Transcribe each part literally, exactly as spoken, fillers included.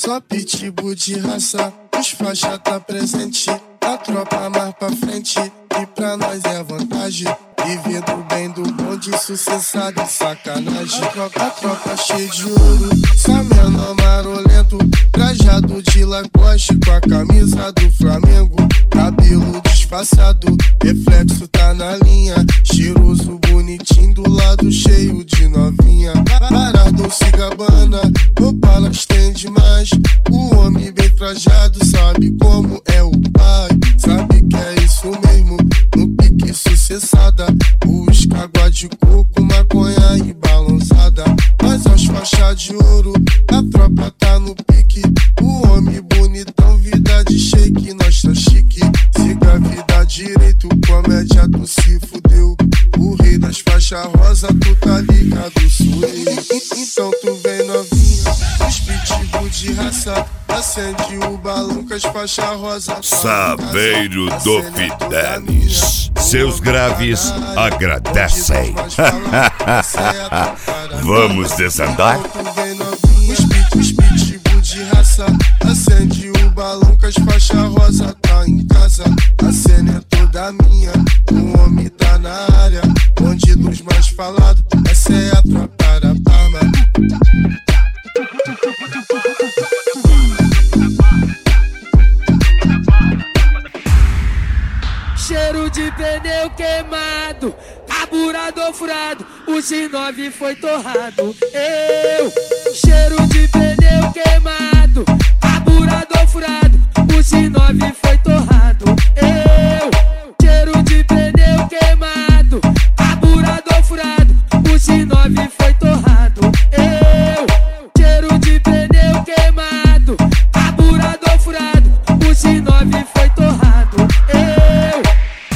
Só pitbull de raça, os faixa tá presente. A tropa mais pra frente, e pra nós é vantagem. Vivendo bem do bonde, sucessado e sacanagem. A tropa, a tropa cheia de ouro, só menor marolento. Trajado de Lacoste com a camisa do Flamengo. Cabelo disfarçado, reflexo tá na linha. Cheiroso, bonitinho, do lado cheio de novinha. Parado, se gabana, roupa elas tem demais. O homem bem trajado sabe como é o pai. Sabe que é isso mesmo, no pique sucessada. Os cágua de coco, maconha e balançada. Mas as faixas de ouro, a tropa tá no pique. O homem bonitão, vida de shake, nós tá chique. Siga a vida direito, comédia tu se fudeu. O rei das faixas rosa, tu tá ligado, sou eu. Então tu vem novinha, os pitbull de raça. Acende o balão com as faixas rosa. Saveiro do Fidelis, seus graves agradecem. Vamos desandar? Os pitbull de raça. Acende o balão com as faixas rosa. Tá em casa, a cena é toda minha. O homem tá na área, bandidos mais falados. Essa é a tropa da Parma. Cheiro de pneu queimado, carburador furado, o X nove foi torrado. Eu, cheiro de pneu queimado, carburador furado, o X nove foi torrado. Eu, cheiro de pneu queimado, carburador furado, o X nove foi torrado. Eu, cheiro de pneu queimado, carburador furado, o X nove foi torrado. Eu,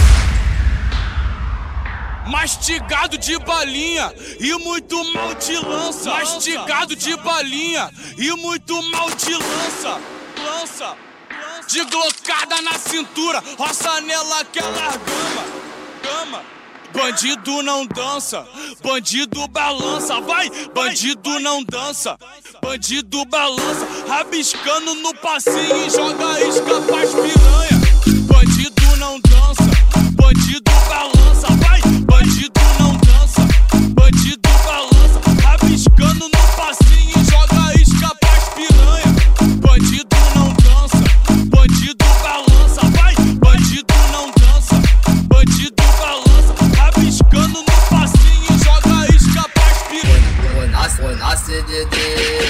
mastigado de balinha e muito mal te lança. Mastigado de balinha e muito mal te lança. Lança, de glocada na cintura, roça nela aquela gama. Gama. Bandido não dança, bandido balança, vai! Bandido não dança, bandido balança, rabiscando no passinho e joga isca pras piranha. Bandido não dança, bandido balança, vai! Bandido não dança, bandido balança, rabiscando no passinho e joga isca pras piranha. Bandido não dança, bandido balança, vai! Bandido não dança, bandido balança, rabiscando no passinho e joga isca pras piranha. Foi na C D D,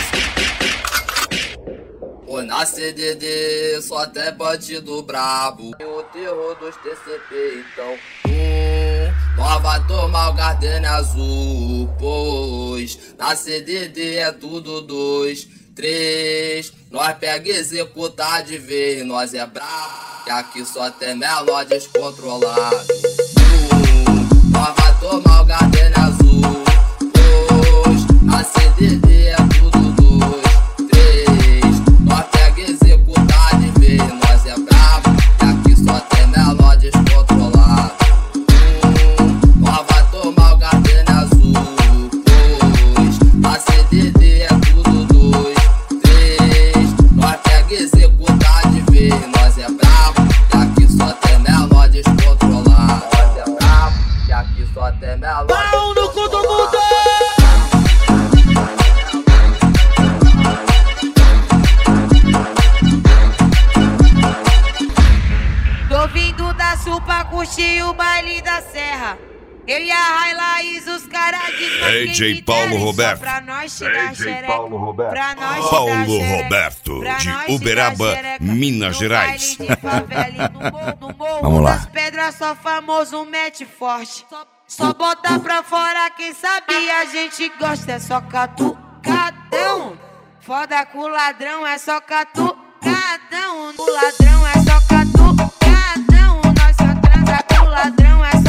foi na C D D, só até bandido brabo. O terror dos T C P, então um, nós vai tomar o Gardenia azul, pois na C D D é tudo dois, três, nós pega e executa de vez, nós é brabo, que aqui só tem menor descontrolado. Um, nós vai tomar o Gardenia azul, pois na C D D é tudo dois, três, nós pega e executa de vez, nós é brabo, que aqui só tem menor descontrolado. Um, nós vai tomar o Gardenia azul, pois na C D D é tudo dois, três, nós pega e executa de vez, nós é brabo, que aqui só tem menor descontrolado. Nós é brabo, que aqui só tem menor descontrolado. pau no cu do mundo! Tô vindo da Sul pra curtir o baile da Serra. Eu e a Railaís, os caras de D J Paulo Roberto. Pra nós tirar xereca. Paulo Roberto. Pra nós tirar Paulo xereca. Roberto, Pra de nós Uberaba, tirar xereca. Minas No Gerais. baile de favela e no morro, no morro Vamos lá. das pedras, só famoso mete forte. Só bota pra fora quem sabe a gente gosta. É só catucadão. Foda com o ladrão, é só catucadão. O ladrão é só catucadão. Nós só transa com o ladrão, é